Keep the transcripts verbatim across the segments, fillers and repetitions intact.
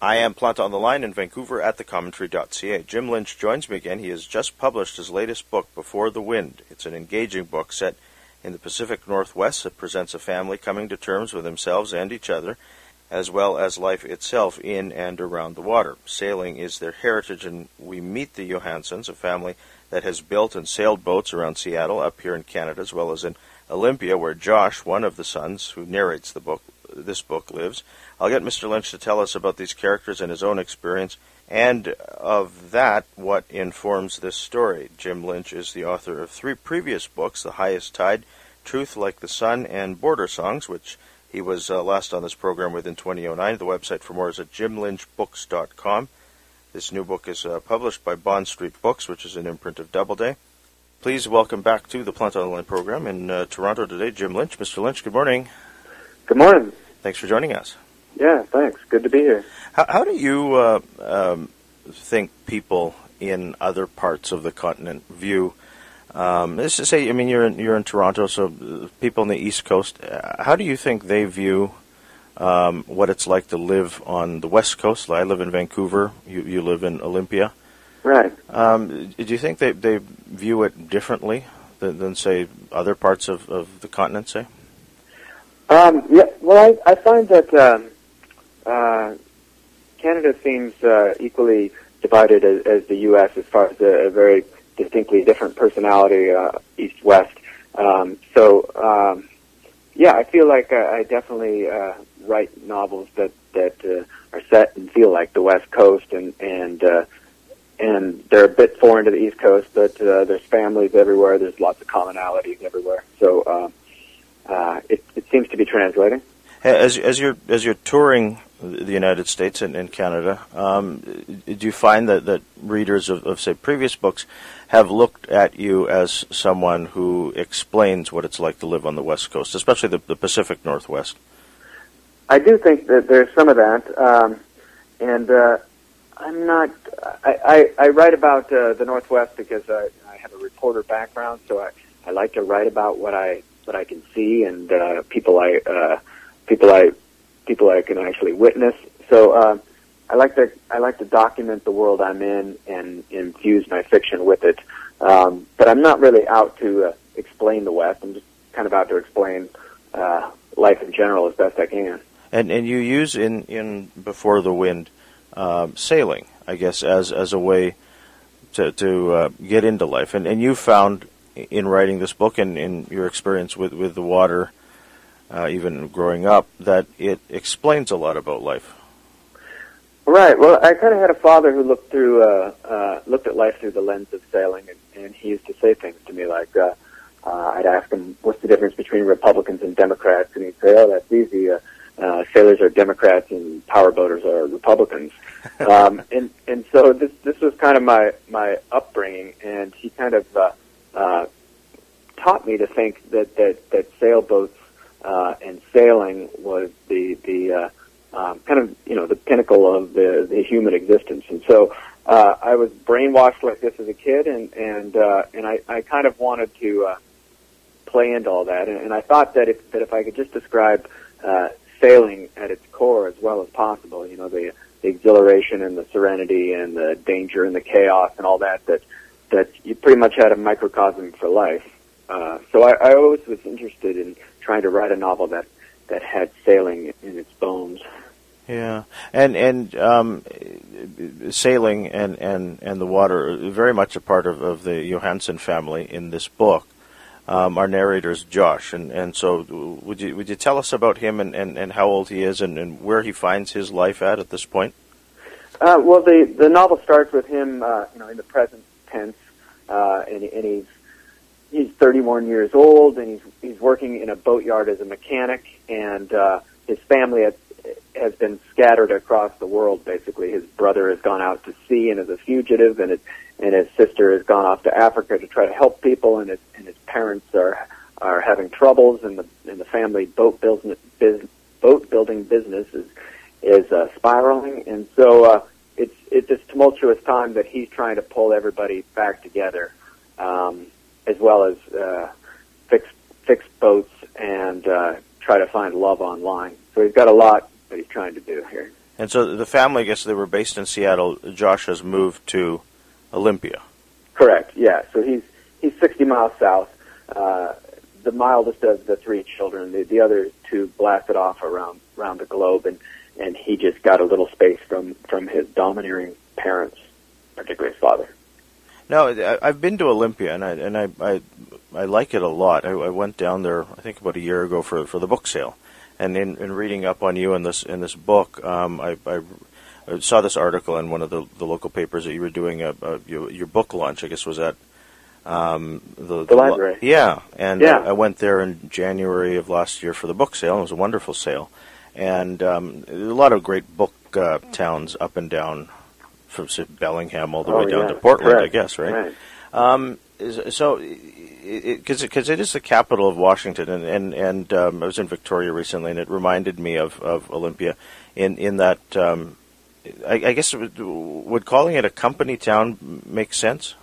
I am Plant on the Line in Vancouver at the commentary dot c a. Jim Lynch joins me again. He has just published his latest book, Before the Wind. It's an engaging book set in the Pacific Northwest that presents a family coming to terms with themselves and each other, as well as life itself in and around the water. Sailing is their heritage, and we meet the Johansons, a family that has built and sailed boats around Seattle, up here in Canada, as well as in Olympia, where Josh, one of the sons who narrates the book, this book, lives. I'll get Mister Lynch to tell us about these characters and his own experience, and of that, what informs this story. Jim Lynch is the author of three previous books, The Highest Tide, Truth Like the Sun, and Border Songs, which he was uh, last on this program with in twenty oh nine. The website for more is at jim lynch books dot com. This new book is uh, published by Bond Street Books, which is an imprint of Doubleday. Please welcome back to the Plant on the Line program in uh, Toronto today, Jim Lynch. Mister Lynch, good morning. Good morning. Thanks for joining us. Yeah, thanks. Good to be here. How, how do you uh, um, think people in other parts of the continent view, um, let's just say, I mean, you're in, you're in Toronto, so people on the East Coast, uh, how do you think they view um, what it's like to live on the West Coast? I live in Vancouver. You, you live in Olympia. Right. Um, do you think they, they view it differently than, than, say, other parts of, of the continent, say? Um, yeah, well, I, I find that um, uh, Canada seems uh, equally divided as, as the U S as far as a, a very distinctly different personality, uh, East-West. Um, so, um, yeah, I feel like I, I definitely uh, write novels that that uh, are set and feel like the West Coast, and and uh, and they're a bit foreign to the East Coast, but uh, there's families everywhere. There's lots of commonalities everywhere. So. Um, Uh, it, it seems to be translating. As as you're as you're touring the United States and, and Canada, um, do you find that, that readers of, of say previous books have looked at you as someone who explains what it's like to live on the West Coast, especially the, the Pacific Northwest? I do think that there's some of that, um, and uh, I'm not. I, I, I write about uh, the Northwest because I, I have a reporter background, so I, I like to write about what I. what I can see and uh, people I uh, people I people I can actually witness. So uh, I like to I like to document the world I'm in and infuse my fiction with it. Um, but I'm not really out to uh, explain the West. I'm just kind of out to explain uh, life in general as best I can. And and you use in, in Before the Wind um, sailing, I guess, as as a way to to uh, get into life. And and you found in writing this book and in your experience with, with the water, uh, even growing up, that it explains a lot about life. Right. Well, I kind of had a father who looked through, uh, uh, looked at life through the lens of sailing, and, and he used to say things to me like, uh, uh, I'd ask him, what's the difference between Republicans and Democrats? And he'd say, oh, that's easy. Uh, uh, sailors are Democrats and powerboaters are Republicans. um, and, and so this, this was kind of my, my upbringing, and he kind of, uh, Uh, taught me to think that that, that sailboats uh, and sailing was the the uh, um, kind of you know the pinnacle of the, the human existence, and so uh, I was brainwashed like this as a kid, and and uh, and I, I kind of wanted to uh, play into all that, and, and I thought that if that if I could just describe uh, sailing at its core as well as possible, you know the, the exhilaration and the serenity and the danger and the chaos and all that that. that you pretty much had a microcosm for life. Uh, so I, I always was interested in trying to write a novel that, that had sailing in its bones. Yeah, and and um, sailing and, and, and the water are very much a part of, of the Johansen family in this book. Um, our narrator is Josh, and, and so would you would you tell us about him and, and, and how old he is and, and where he finds his life at at this point? Uh, well, the the novel starts with him, uh, you know, in the present tense. Uh, and, and he's he's thirty-one years old, and he's he's working in a boatyard as a mechanic, and uh, his family has, has been scattered across the world. Basically, his brother has gone out to sea and is a fugitive, and his and his sister has gone off to Africa to try to help people, and his and his parents are are having troubles, and the and the family boat business biz, boat building business is is uh, spiraling, and so. Uh, It's it's this tumultuous time that he's trying to pull everybody back together, um, as well as uh, fix fix boats and uh, try to find love online. So he's got a lot that he's trying to do here. And so the family, I guess they were based in Seattle. Josh has moved to Olympia. Correct, yeah. So he's he's sixty miles south. Uh, the mildest of the three children. The, the other two blasted off around around the globe, and, and he just got a little space from, from his domineering parents, particularly his father. No, I, I've been to Olympia, and I and I I, I like it a lot. I, I went down there, I think, about a year ago for for the book sale, and in, in reading up on you in this in this book, um, I, I, I saw this article in one of the, the local papers that you were doing a, a your, your book launch. I guess was at um, the, the library. Yeah, and yeah. I, I went there in January of last year for the book sale. It was a wonderful sale, and um, a lot of great book uh, towns up and down. From Bellingham all the oh, way down yeah. to Portland, Correct. I guess, right? right. Um, so, because it, it, it is the capital of Washington, and and, and um, I was in Victoria recently, and it reminded me of, of Olympia, in in that um, I, I guess would, would calling it a company town make sense?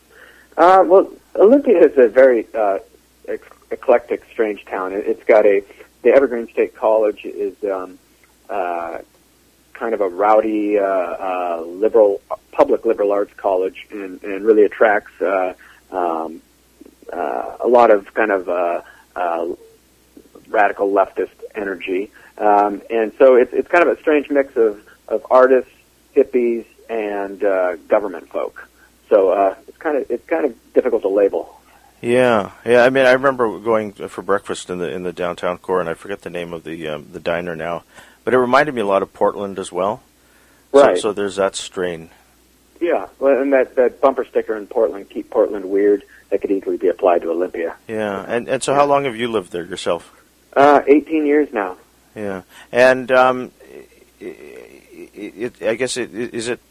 Uh, well, Olympia is a very uh, ec- eclectic, strange town. It, it's got a the Evergreen State College is. Um, uh, kind of a rowdy, uh, uh, liberal, public liberal arts college, and, and really attracts uh, um, uh, a lot of kind of uh, uh, radical leftist energy. Um, and so it's it's kind of a strange mix of, of artists, hippies, and uh, government folk. So uh, it's kind of it's kind of difficult to label. Yeah, yeah. I mean, I remember going for breakfast in the in the downtown core, and I forget the name of the um, the diner now. But it reminded me a lot of Portland as well. Right. So, so there's that strain. Yeah, well, and that, that bumper sticker in Portland, keep Portland weird, that could easily be applied to Olympia. Yeah, and and so how long have you lived there yourself? Uh, eighteen years now. Yeah, and um, it, it, I guess it, is it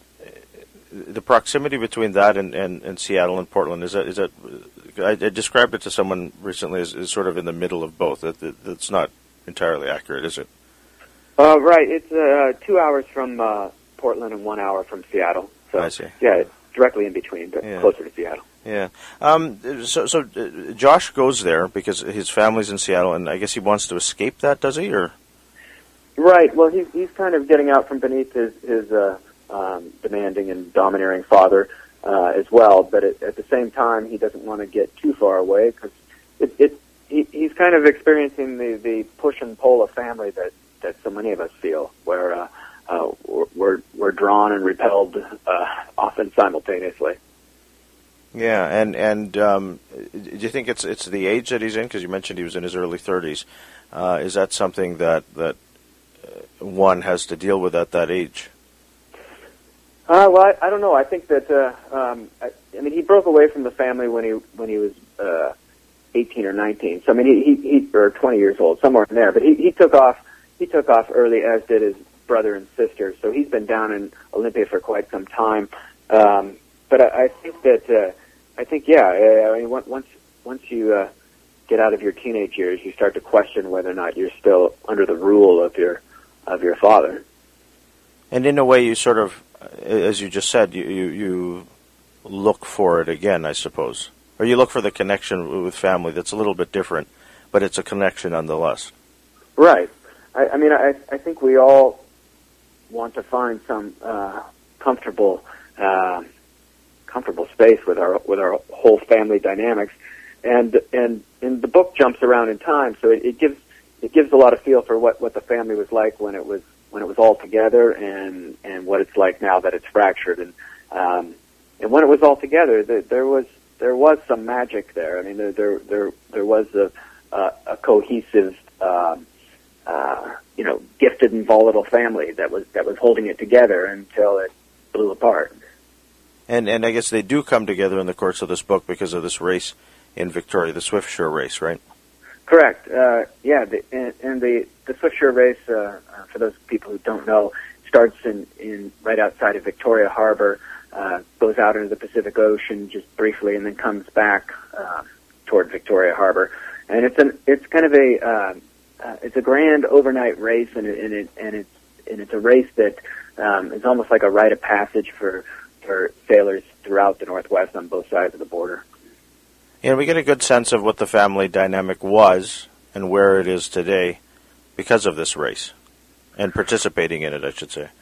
the proximity between that and, and, and Seattle and Portland, is that is that I, I described it to someone recently as, as sort of in the middle of both. That, that that's not entirely accurate, is it? Uh, right. It's uh, two hours from uh, Portland and one hour from Seattle. So, I see. Yeah, it's directly in between, but yeah. closer to Seattle. Yeah. Um, so, so uh, Josh goes there because his family's in Seattle, and I guess he wants to escape that, does he? Or right. Well, he's he's kind of getting out from beneath his his uh, um, demanding and domineering father uh, as well. But at, at the same time, he doesn't want to get too far away because it, it he, he's kind of experiencing the the push and pull of family that. that so many of us feel, where uh, uh, we're, we're drawn and repelled uh, often simultaneously. Yeah, and and um, do you think it's it's the age that he's in? Because you mentioned he was in his early thirties. Uh, is that something that that one has to deal with at that age? Uh, well, I, I don't know. I think that uh, um, I, I mean he broke away from the family when he when he was uh, eighteen or nineteen. So I mean he, he, he or twenty years old, somewhere in there. But he, he took off. He took off early, as did his brother and sister. So he's been down in Olympia for quite some time. Um, but I, I think that uh, I think yeah. I mean, once once you uh, get out of your teenage years, you start to question whether or not you're still under the rule of your of your father. And in a way, you sort of, as you just said, you you, you look for it again, I suppose, or you look for the connection with family that's a little bit different, but it's a connection nonetheless. Right. I, I mean, I, I think we all want to find some uh, comfortable, uh, comfortable space with our with our whole family dynamics, and and and the book jumps around in time, so it, it gives it gives a lot of feel for what, what the family was like when it was when it was all together, and and what it's like now that it's fractured, and um, and when it was all together, there, there was there was some magic there. I mean, there there there, there was a a, a cohesive. Um, Uh, you know, gifted and volatile family that was that was holding it together until it blew apart. And and I guess they do come together in the course of this book because of this race in Victoria, the Swiftsure race, right? Correct. Uh, yeah, the, and, and the the Swiftsure race, uh, uh, for those people who don't know, starts in, in right outside of Victoria Harbor, uh, goes out into the Pacific Ocean just briefly, and then comes back uh, toward Victoria Harbor. And it's an it's kind of a uh, Uh, it's a grand overnight race, and, it, and, it, and it's and it's a race that um, is almost like a rite of passage for for sailors throughout the Northwest on both sides of the border. And we get a good sense of what the family dynamic was and where it is today because of this race and participating in it, I should say.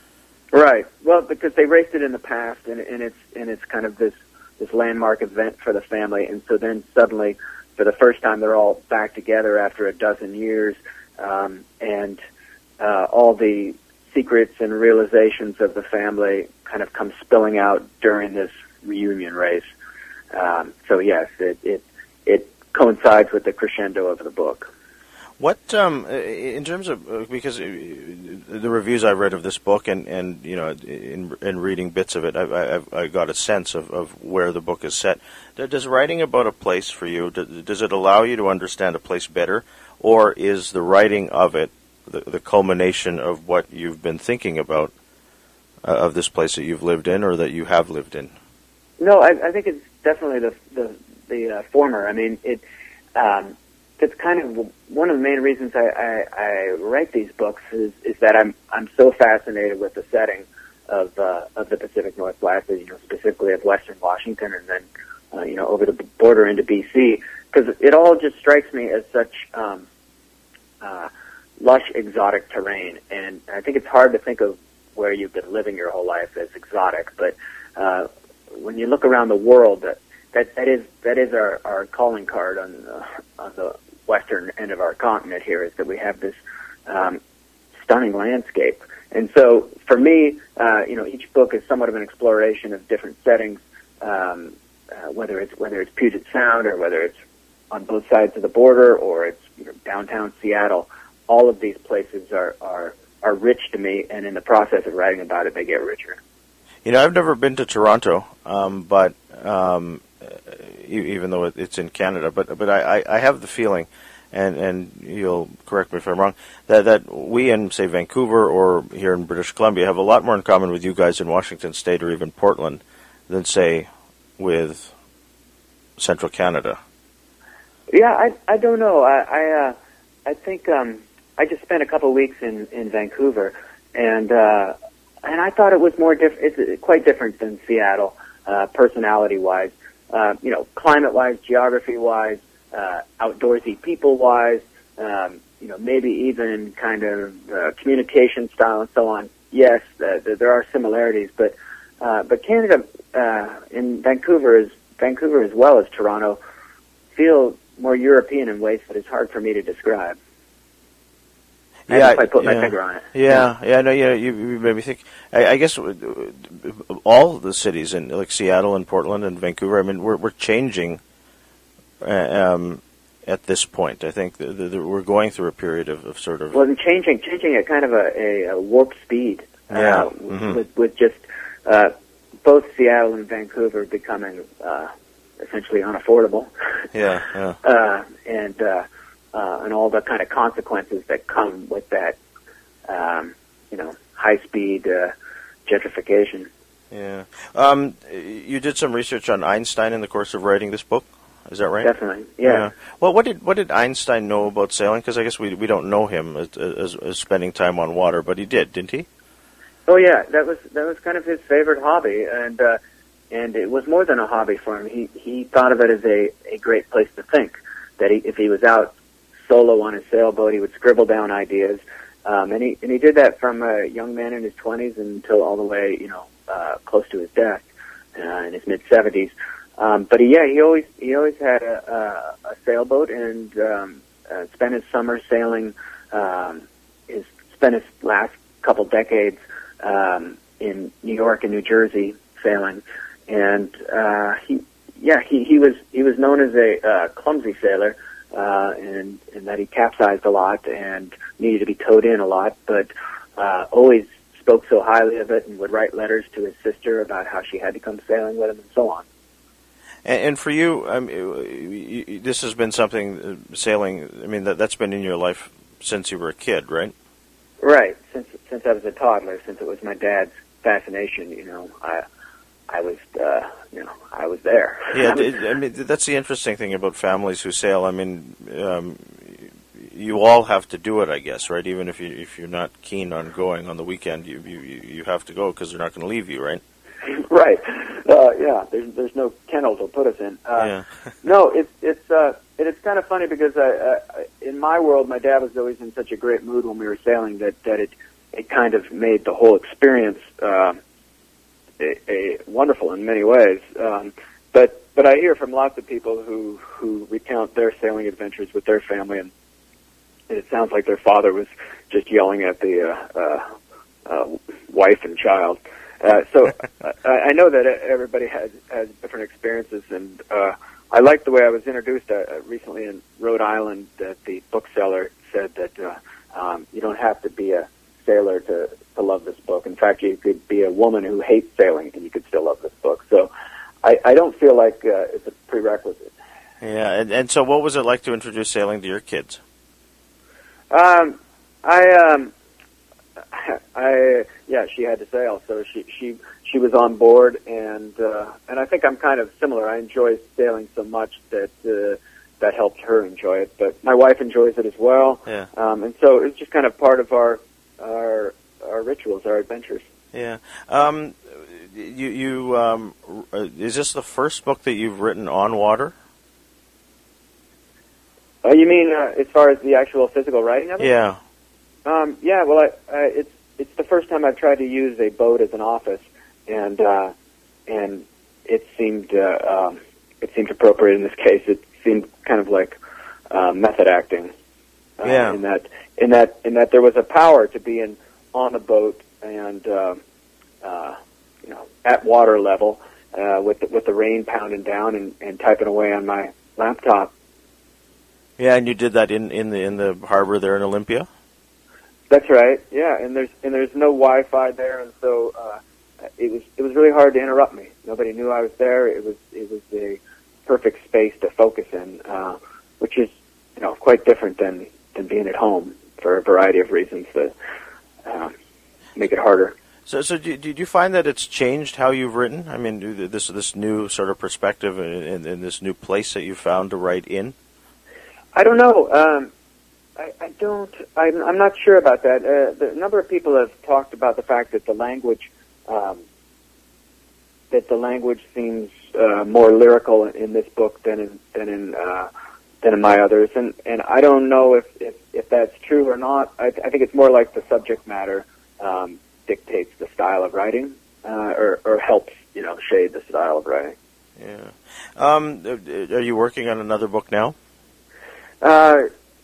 Right. Well, because they raced it in the past, and, and it's and it's kind of this this landmark event for the family, and so then suddenly, for the first time, they're all back together after a dozen years, um, and uh, all the secrets and realizations of the family kind of come spilling out during this reunion race. Um, so yes, it, it it coincides with the crescendo of the book. What, um, in terms of, uh, because the reviews I read of this book and, and you know, in, in reading bits of it, I, I, I got a sense of, of where the book is set. Does writing about a place for you, does it allow you to understand a place better, or is the writing of it the, the culmination of what you've been thinking about uh, of this place that you've lived in or that you have lived in? No, I, I think it's definitely the the, the uh, former. I mean, it. Um, It's kind of one of the main reasons I, I, I write these books is, is that I'm I'm so fascinated with the setting of uh, of the Pacific Northwest, you know, specifically of Western Washington, and then uh, you know over the border into B C, because it all just strikes me as such um, uh, lush, exotic terrain, and I think it's hard to think of where you've been living your whole life as exotic, but uh, when you look around the world, that that, that is that is our, our calling card on the, on the western end of our continent here, is that we have this um, stunning landscape. And so for me, uh, you know, each book is somewhat of an exploration of different settings, um, uh, whether it's whether it's Puget Sound or whether it's on both sides of the border or it's you know, downtown Seattle. All of these places are, are, are rich to me, and in the process of writing about it, they get richer. You know, I've never been to Toronto, um, but um, even though it's in Canada, but but I, I have the feeling, and, and you'll correct me if I'm wrong, that, that we in, say, Vancouver or here in British Columbia have a lot more in common with you guys in Washington State or even Portland than, say, with Central Canada. Yeah, I I don't know. I I, uh, I think um, I just spent a couple of weeks in, in Vancouver, and uh, and I thought it was more diff- it's quite different than Seattle, uh, personality-wise. Uh, you know, climate-wise, geography-wise, uh, outdoorsy people-wise, um, you know, maybe even kind of uh, communication style and so on. Yes, uh, there are similarities, but uh, but Canada uh, in Vancouver is Vancouver as well as Toronto feel more European in ways that it's hard for me to describe. I yeah, if I put yeah, my finger on it. Yeah, yeah, no, yeah. You, you made me think. I, I guess all the cities in like Seattle and Portland and Vancouver. I mean, we're we're changing uh, um, at this point. I think the, the, the, we're going through a period of, of sort of well, and changing, changing at kind of a, a, a warp speed. Yeah, uh, mm-hmm. with with just uh, both Seattle and Vancouver becoming uh, essentially unaffordable. Yeah, yeah. uh, and uh, uh, and all the kind of consequences that come with that, um, you know, high-speed uh, gentrification. Yeah. Um, you did some research on Einstein in the course of writing this book. Is that right? Definitely. Yeah. yeah. Well, what did what did Einstein know about sailing? Because I guess we we don't know him as, as, as spending time on water, but he did, didn't he? Oh yeah, that was that was kind of his favorite hobby, and uh, and it was more than a hobby for him. He he thought of it as a, a great place to think. That he, if he was out solo on his sailboat, he would scribble down ideas, um, and he and he did that from a young man in his twenties until all the way, you know, uh, close to his death uh, in his mid seventies. Um, but he, yeah, he always he always had a, a, a sailboat and um, uh, spent his summer sailing. Um, his spent his last couple decades um, in New York and New Jersey sailing, and uh, he yeah he, he was he was known as a uh, clumsy sailor, uh, and and that he capsized a lot and needed to be towed in a lot, but uh, always spoke so highly of it and would write letters to his sister about how she had to come sailing with him and so on. And for you, um, this has been something, uh, sailing, I mean, that, that's been in your life since you were a kid, right? Right. Since since I was a toddler, since it was my dad's fascination, you know, I I was, uh, you know, I was there. Yeah, I mean, that's the interesting thing about families who sail. I mean, um, you all have to do it, I guess, right? Even if, you, if you're not keen on going on the weekend, you, you, you have to go because they're not going to leave you, right? Right. Uh, yeah. There's there's no kennel to put us in. Uh, yeah. no, it's it's uh, it, it's kind of funny because I, I, in my world, my dad was always in such a great mood when we were sailing that that it it kind of made the whole experience uh, a, a wonderful in many ways. Um, but but I hear from lots of people who who recount their sailing adventures with their family, and it sounds like their father was just yelling at the uh, uh, uh, wife and child. Uh, so I, I know that everybody has has different experiences, and uh, I like the way I was introduced uh, recently in Rhode Island. That the bookseller said that uh, um, you don't have to be a sailor to, to love this book. In fact, you could be a woman who hates sailing and you could still love this book. So I, I don't feel like uh, it's a prerequisite. Yeah, and, and so what was it like to introduce sailing to your kids? Um, I, um, I, yeah, she had to sail, so she, she, she was on board, and, uh, and I think I'm kind of similar. I enjoy sailing so much that, uh, that helped her enjoy it, but my wife enjoys it as well. Yeah. Um, and so it's just kind of part of our, our, our rituals, our adventures. Yeah. Um, you, you, um, is this the first book that you've written on water? Oh, you mean uh, as far as the actual physical writing of it? Yeah. Um, yeah. Well, I, I, it's it's the first time I've tried to use a boat as an office, and uh, and it seemed uh, um, it seemed appropriate in this case. It seemed kind of like uh, method acting. Uh, yeah. In that in that in that there was a power to being on a boat and uh, uh, you know at water level uh, with the, with the rain pounding down and, and typing away on my laptop. Yeah, and you did that in, in the in the harbor there in Olympia? That's right. Yeah, and there's and there's no Wi-Fi there, and so uh, it was it was really hard to interrupt me. Nobody knew I was there. It was it was a perfect space to focus in, uh, which is you know quite different than, than being at home for a variety of reasons that uh, make it harder. So, so did you find that it's changed how you've written? I mean, this this new sort of perspective and, and this new place that you found to write in? I don't know. Um, I, I don't. I'm, I'm not sure about that. Uh, the number of people have talked about the fact that the language, um, that the language seems uh, more lyrical in this book than in than in uh, than in my others, and and I don't know if if, if that's true or not. I, I think it's more like the subject matter um, dictates the style of writing, uh, or or helps you know shade the style of writing. Yeah. Um, are you working on another book now? Uh,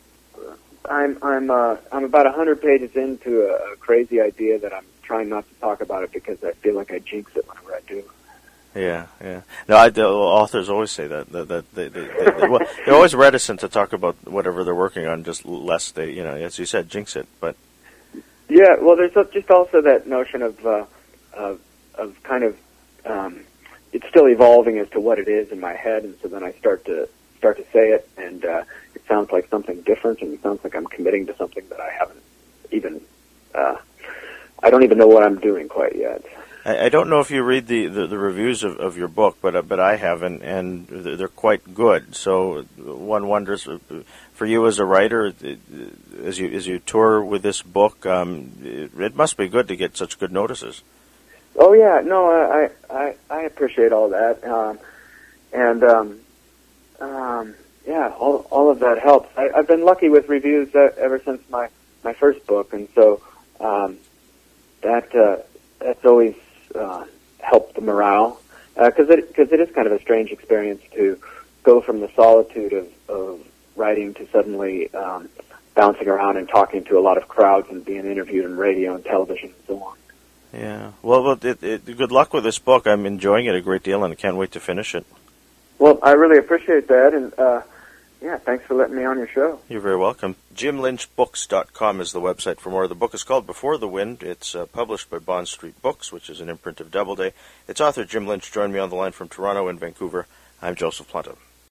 I'm I'm uh, I'm about a hundred pages into a, a crazy idea that I'm trying not to talk about it because I feel like I jinx it whenever I do. Yeah, yeah. No, I, the authors always say that that, that they, they, they, they well, they're always reticent to talk about whatever they're working on, just lest they, you know, as you said, jinx it. But yeah, well, there's just also that notion of uh, of of kind of um, it's still evolving as to what it is in my head, and so then I start to start to say it, and uh, it sounds like something different, and it sounds like I'm committing to something that I haven't even, uh, I don't even know what I'm doing quite yet. I, I don't know if you read the, the, the reviews of, of your book, but uh, but I have, and, and they're quite good. So one wonders, uh, for you as a writer, as you as you tour with this book, um, it, it must be good to get such good notices. Oh yeah, no, I I, I appreciate all that, um, and. Um, Um, yeah, all all of that helps. I, I've been lucky with reviews uh, ever since my, my first book, and so um, that uh, that's always uh, helped the morale because uh, it because it is kind of a strange experience to go from the solitude of, of writing to suddenly um, bouncing around and talking to a lot of crowds and being interviewed on radio and television and so on. Yeah. Well, well it, it, good luck with this book. I'm enjoying it a great deal, and I can't wait to finish it. Well, I really appreciate that, and uh, yeah, thanks for letting me on your show. You're very welcome. jim lynch books dot com is the website for more. The book is called Before the Wind. It's uh, published by Bond Street Books, which is an imprint of Doubleday. Its author, Jim Lynch, joined me on the line from Toronto and Vancouver. I'm Joseph Planta.